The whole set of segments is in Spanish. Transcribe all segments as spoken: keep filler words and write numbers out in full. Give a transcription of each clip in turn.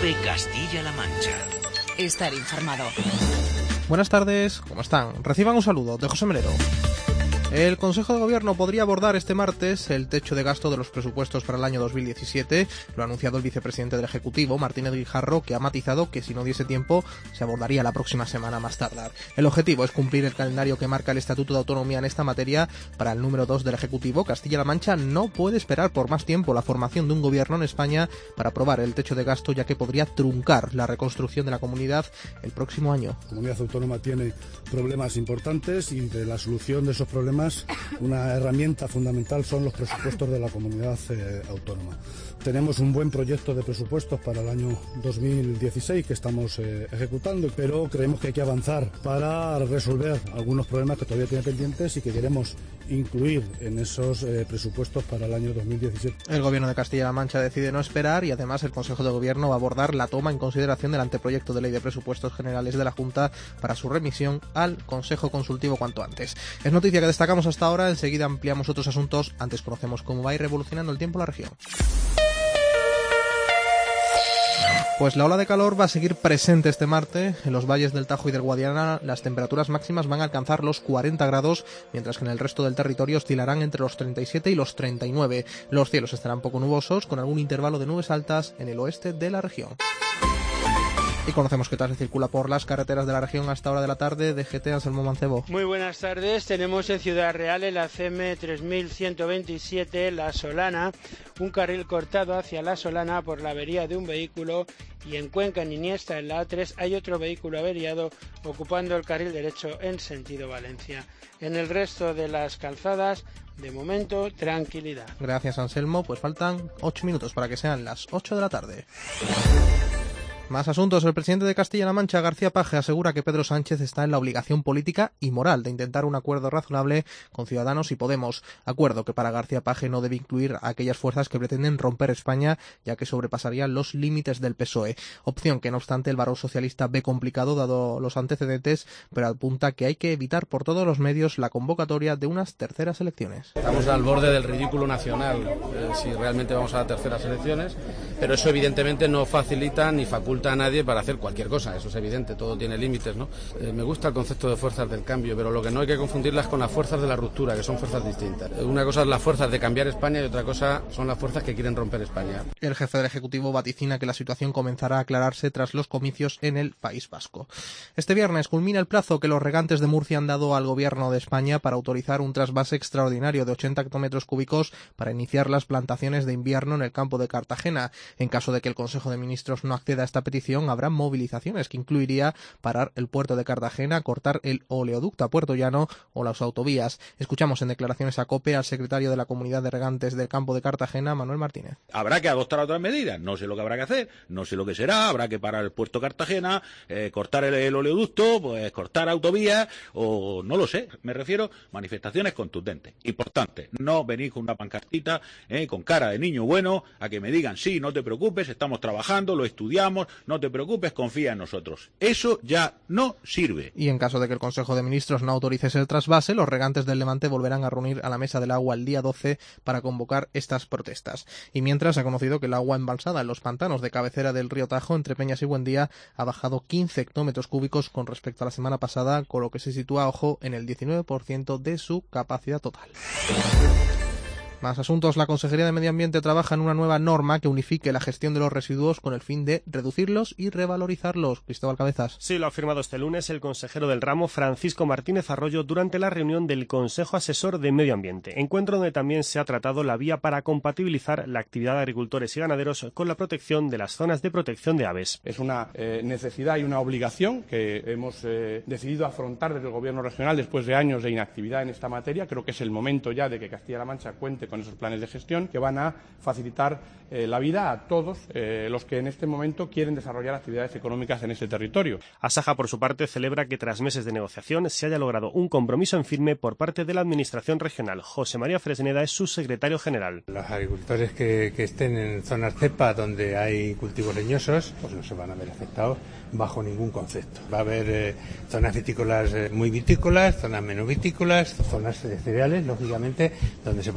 COPE Castilla-La Mancha. Estar informado. Buenas tardes, ¿cómo están? Reciban un saludo de José Melero. El Consejo de Gobierno podría abordar este martes el techo de gasto de los presupuestos para el año dos mil diecisiete. Lo ha anunciado el vicepresidente del Ejecutivo, Martínez Guijarro, que ha matizado que si no diese tiempo se abordaría la próxima semana más tardar. El objetivo es cumplir el calendario que marca el Estatuto de Autonomía en esta materia. Para el número dos del Ejecutivo, Castilla-La Mancha no puede esperar por más tiempo la formación de un gobierno en España para aprobar el techo de gasto, ya que podría truncar la reconstrucción de la comunidad el próximo año. La comunidad autónoma tiene problemas importantes y de la solución de esos problemas una herramienta fundamental son los presupuestos de la comunidad eh, autónoma. Tenemos un buen proyecto de presupuestos para el año dos mil dieciséis que estamos eh, ejecutando, pero creemos que hay que avanzar para resolver algunos problemas que todavía tiene pendientes y que queremos incluir en esos eh, presupuestos para el año dos mil diecisiete. El Gobierno de Castilla-La Mancha decide no esperar y además el Consejo de Gobierno va a abordar la toma en consideración del anteproyecto de ley de presupuestos generales de la Junta para su remisión al Consejo Consultivo cuanto antes. Es noticia que destacamos hasta ahora, enseguida ampliamos otros asuntos, antes conocemos cómo va a ir revolucionando el tiempo la región. Pues la ola de calor va a seguir presente este martes. En los valles del Tajo y del Guadiana las temperaturas máximas van a alcanzar los cuarenta grados, mientras que en el resto del territorio oscilarán entre los treinta y siete y los treinta y nueve. Los cielos estarán poco nubosos, con algún intervalo de nubes altas en el oeste de la región. Y conocemos qué tal se circula por las carreteras de la región a esta hora de la tarde. D G T, Anselmo Mancebo. Muy buenas tardes. Tenemos en Ciudad Real, en la C M tres mil ciento veintisiete, La Solana, un carril cortado hacia La Solana por la avería de un vehículo, y en Cuenca, en Iniesta, en la A tres, hay otro vehículo averiado ocupando el carril derecho en sentido Valencia. En el resto de las calzadas, de momento, tranquilidad. Gracias, Anselmo. Pues faltan ocho minutos para que sean las ocho de la tarde. Más asuntos. El presidente de Castilla-La Mancha, García Paje, asegura que Pedro Sánchez está en la obligación política y moral de intentar un acuerdo razonable con Ciudadanos y Podemos. Acuerdo que para García Paje no debe incluir a aquellas fuerzas que pretenden romper España, ya que sobrepasarían los límites del P S O E. Opción que, no obstante, el varón socialista ve complicado dado los antecedentes, pero apunta que hay que evitar por todos los medios la convocatoria de unas terceras elecciones. Estamos al borde del ridículo nacional, eh, si realmente vamos a las terceras elecciones, pero eso evidentemente no facilita ni faculta a nadie para hacer cualquier cosa, eso es evidente, todo tiene límites, ¿no? Eh, me gusta el concepto de fuerzas del cambio, pero lo que no hay que confundirlas con las fuerzas de la ruptura, que son fuerzas distintas. Una cosa es las fuerzas de cambiar España y otra cosa son las fuerzas que quieren romper España. El jefe del Ejecutivo vaticina que la situación comenzará a aclararse tras los comicios en el País Vasco. Este viernes culmina el plazo que los regantes de Murcia han dado al Gobierno de España para autorizar un trasvase extraordinario de ochenta hectómetros cúbicos para iniciar las plantaciones de invierno en el campo de Cartagena. En caso de que el Consejo de Ministros no acceda a esta petición, habrá movilizaciones que incluiría parar el puerto de Cartagena, cortar el oleoducto a Puerto Llano o las autovías. Escuchamos en declaraciones a COPE al secretario de la Comunidad de Regantes del Campo de Cartagena, Manuel Martínez. Habrá que adoptar otras medidas, no sé lo que habrá que hacer, no sé lo que será, habrá que parar el puerto de Cartagena, eh, cortar el, el oleoducto, pues cortar autovías, o no lo sé, me refiero a manifestaciones contundentes. Importante, no venir con una pancartita eh, con cara de niño bueno a que me digan, sí, no te preocupes, estamos trabajando, lo estudiamos, no te preocupes, confía en nosotros. Eso ya no sirve. Y en caso de que el Consejo de Ministros no autorice el trasvase, los regantes del Levante volverán a reunir a la Mesa del Agua el día doce para convocar estas protestas. Y mientras, se ha conocido que el agua embalsada en los pantanos de cabecera del río Tajo, entre Peñas y Buendía, ha bajado quince hectómetros cúbicos con respecto a la semana pasada, con lo que se sitúa, ojo, en el diecinueve por ciento de su capacidad total. Más asuntos. La Consejería de Medio Ambiente trabaja en una nueva norma que unifique la gestión de los residuos con el fin de reducirlos y revalorizarlos. Cristóbal Cabezas. Sí, lo ha afirmado este lunes el consejero del ramo, Francisco Martínez Arroyo, durante la reunión del Consejo Asesor de Medio Ambiente, encuentro donde también se ha tratado la vía para compatibilizar la actividad de agricultores y ganaderos con la protección de las zonas de protección de aves. Es una eh, necesidad y una obligación que hemos eh, decidido afrontar desde el Gobierno regional después de años de inactividad en esta materia. Creo que es el momento ya de que Castilla-La Mancha cuente con esos planes de gestión que van a facilitar eh, la vida a todos eh, los que en este momento quieren desarrollar actividades económicas en este territorio. Asaja, por su parte, celebra que tras meses de negociación se haya logrado un compromiso en firme por parte de la Administración regional. José María Fresneda es su secretario general. Los agricultores que, que estén en zonas cepa donde hay cultivos leñosos pues no se van a ver afectados bajo ningún concepto. Va a haber eh, zonas vitícolas eh, muy vitícolas, zonas menos vitícolas, zonas de cereales, lógicamente, donde se podrán aplicar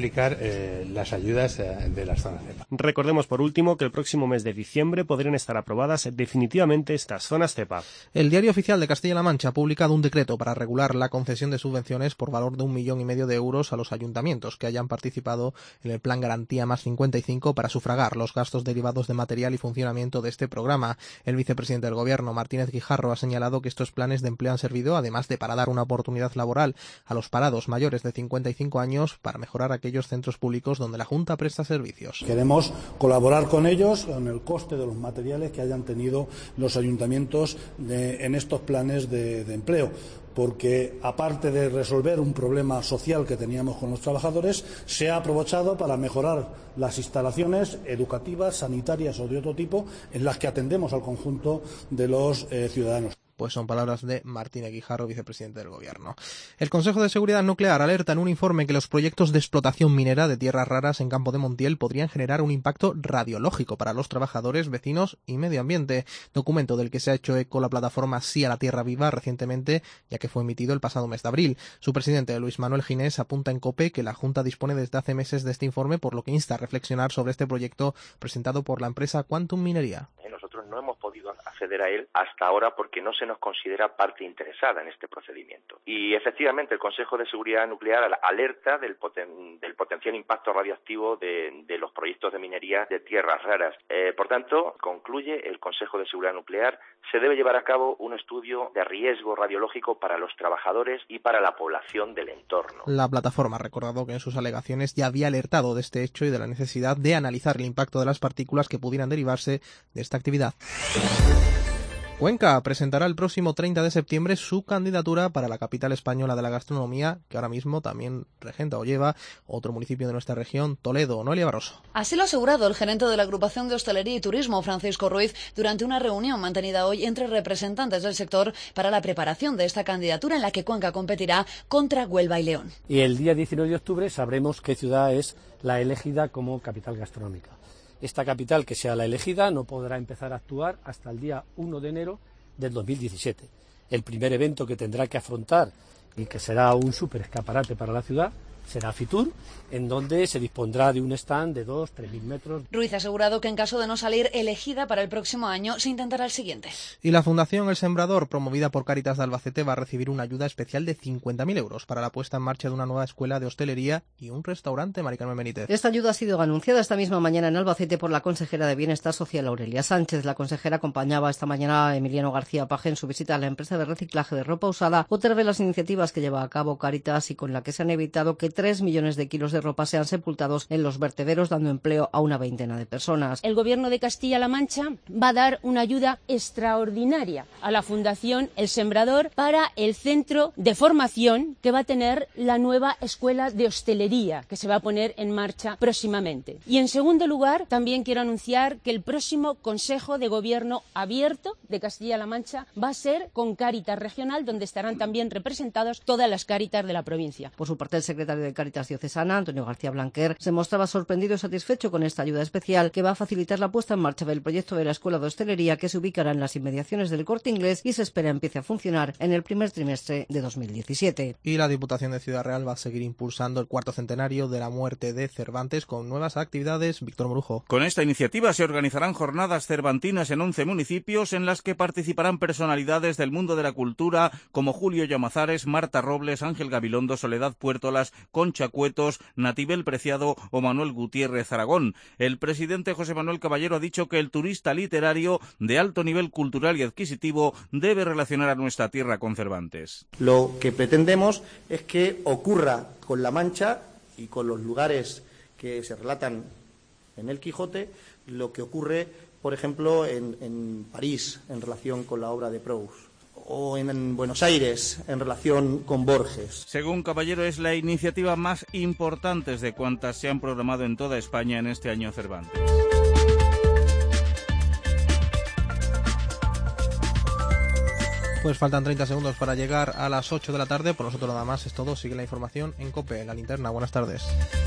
aplicar eh, las ayudas eh, de las zonas cepa. Recordemos por último que el próximo mes de diciembre podrían estar aprobadas definitivamente estas zonas cepa. El Diario Oficial de Castilla-La Mancha ha publicado un decreto para regular la concesión de subvenciones por valor de un millón y medio de euros a los ayuntamientos que hayan participado en el Plan Garantía más cincuenta y cinco para sufragar los gastos derivados de material y funcionamiento de este programa. El vicepresidente del Gobierno, Martínez Guijarro, ha señalado que estos planes de empleo han servido, además de para dar una oportunidad laboral a los parados mayores de cincuenta y cinco años, para mejorar aquellos centros públicos donde la Junta presta servicios. Queremos colaborar con ellos en el coste de los materiales que hayan tenido los ayuntamientos de, en estos planes de, de empleo, porque aparte de resolver un problema social que teníamos con los trabajadores, se ha aprovechado para mejorar las instalaciones educativas, sanitarias o de otro tipo en las que atendemos al conjunto de los eh, ciudadanos. Pues son palabras de Martínez Guijarro, vicepresidente del Gobierno. El Consejo de Seguridad Nuclear alerta en un informe que los proyectos de explotación minera de tierras raras en Campo de Montiel podrían generar un impacto radiológico para los trabajadores, vecinos y medio ambiente. Documento del que se ha hecho eco la plataforma Sí a la Tierra Viva recientemente, ya que fue emitido el pasado mes de abril. Su presidente, Luis Manuel Ginés, apunta en COPE que la Junta dispone desde hace meses de este informe, por lo que insta a reflexionar sobre este proyecto presentado por la empresa Quantum Minería. Nosotros no hemos podido acceder a él hasta ahora porque no se nos considera parte interesada en este procedimiento. Y efectivamente el Consejo de Seguridad Nuclear alerta del, poten, del potencial impacto radioactivo de, de los proyectos de minería de tierras raras. Eh, por tanto, concluye el Consejo de Seguridad Nuclear, se debe llevar a cabo un estudio de riesgo radiológico para los trabajadores y para la población del entorno. La plataforma ha recordado que en sus alegaciones ya había alertado de este hecho y de la necesidad de analizar el impacto de las partículas que pudieran derivarse de esta actividad. Cuenca presentará el próximo treinta de septiembre su candidatura para la capital española de la gastronomía, que ahora mismo también regenta o lleva otro municipio de nuestra región, Toledo. Noelia Barroso. Así lo ha asegurado el gerente de la agrupación de hostelería y turismo, Francisco Ruiz, durante una reunión mantenida hoy entre representantes del sector para la preparación de esta candidatura en la que Cuenca competirá contra Huelva y León. Y el día diecinueve de octubre sabremos qué ciudad es la elegida como capital gastronómica. Esta capital que sea la elegida no podrá empezar a actuar hasta el día uno de enero del dos mil diecisiete. El primer evento que tendrá que afrontar y que será un súper escaparate para la ciudad será Fitur, en donde se dispondrá de un stand de dos a tres mil metros. Ruiz ha asegurado que en caso de no salir elegida para el próximo año, se intentará el siguiente. Y la Fundación El Sembrador, promovida por Cáritas de Albacete, va a recibir una ayuda especial de cincuenta mil euros para la puesta en marcha de una nueva escuela de hostelería y un restaurante. Mari Carmen Benítez. Esta ayuda ha sido anunciada esta misma mañana en Albacete por la consejera de Bienestar Social, Aurelia Sánchez. La consejera acompañaba esta mañana a Emiliano García Paje en su visita a la empresa de reciclaje de ropa usada, otra de las iniciativas que lleva a cabo Cáritas y con la que se han evitado que tres millones de kilos de ropa sean sepultados en los vertederos, dando empleo a una veintena de personas. El Gobierno de Castilla-La Mancha va a dar una ayuda extraordinaria a la Fundación El Sembrador para el centro de formación que va a tener la nueva escuela de hostelería que se va a poner en marcha próximamente. Y en segundo lugar, también quiero anunciar que el próximo Consejo de Gobierno abierto de Castilla-La Mancha va a ser con Cáritas Regional, donde estarán también representadas todas las Cáritas de la provincia. Por su parte, el secretario de Cáritas diocesana, Antonio García Blanquer, se mostraba sorprendido y satisfecho con esta ayuda especial que va a facilitar la puesta en marcha del proyecto de la escuela de hostelería, que se ubicará en las inmediaciones del Corte Inglés y se espera empiece a funcionar en el primer trimestre de dos mil diecisiete. Y la Diputación de Ciudad Real va a seguir impulsando el cuarto centenario de la muerte de Cervantes con nuevas actividades. Víctor Morujo. Con esta iniciativa se organizarán jornadas cervantinas en once municipios en las que participarán personalidades del mundo de la cultura como Julio Llamazares, Marta Robles, Ángel Gabilondo, Soledad Puertolas, Concha Cuetos, Natibel Preciado o Manuel Gutiérrez Aragón. El presidente José Manuel Caballero ha dicho que el turista literario de alto nivel cultural y adquisitivo debe relacionar a nuestra tierra con Cervantes. Lo que pretendemos es que ocurra con La Mancha y con los lugares que se relatan en el Quijote lo que ocurre, por ejemplo, en, en París en relación con la obra de Proust, o en Buenos Aires en relación con Borges. Según Caballero, es la iniciativa más importante de cuantas se han programado en toda España en este año Cervantes. Pues faltan treinta segundos para llegar a las ocho de la tarde. Por nosotros nada más es todo. Sigue la información en COPE, en la linterna. Buenas tardes.